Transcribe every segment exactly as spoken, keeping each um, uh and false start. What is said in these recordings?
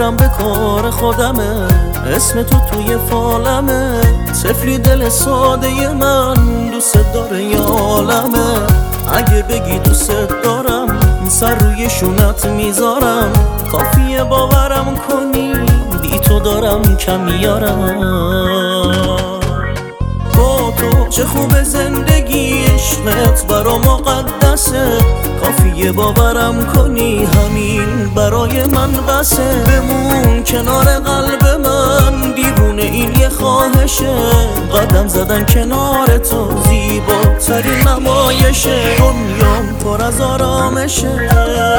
حواسم به کار خودمه، اسم تو توی فالمه، طفلی دل ساده من دوست داره یه عالمه. اگه بگی دوست دارم سر روی شونت میذارم، کافیه باورم کنی بی تو دارم کم میارم. با تو چه خوب زندگی، عشقت برا مقدسه، کافیه باورم کنی همین برای من بسه. بمون کنار قلب من دیوونه، این یه خواهشه، قدم زدن کنار تو زیباترین نمایشه، دنیام پر از آرامشه.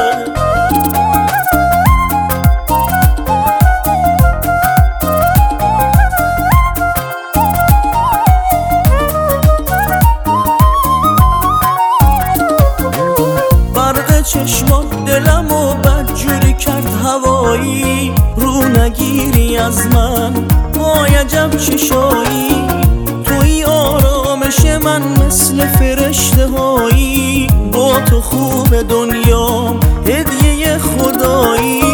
چشمات دلمو بدجوری کرد هوایی، رو نگیری از من وای عجب چشایی. توی آرامش من مثل فرشته هایی، با تو خوب دنیام هدیه خدایی.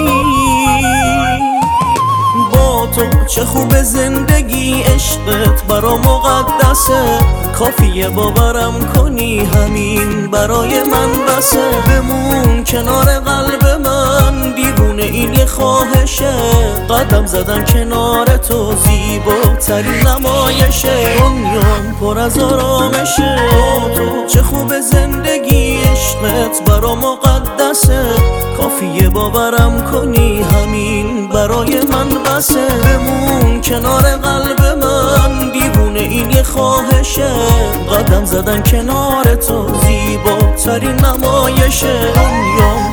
با تو چه خوب زندگی، عشقت برا مقدسه، کافیه باورم کنی همین برای من بسه. بمون کنار قلب من دیوونه، این یه خواهشه، قدم زدن کنار تو زیباترین نمایشه، دنیام پر از آرامشه. تو چه خوب زندگی، عشقت برا مقدسه، کافیه باورم کنی همین برای من بسه. بمون کنار قلب من دیوونه، این یه خواهشه، قدم زدن کنار تو زیباترین نمایشه، دنیام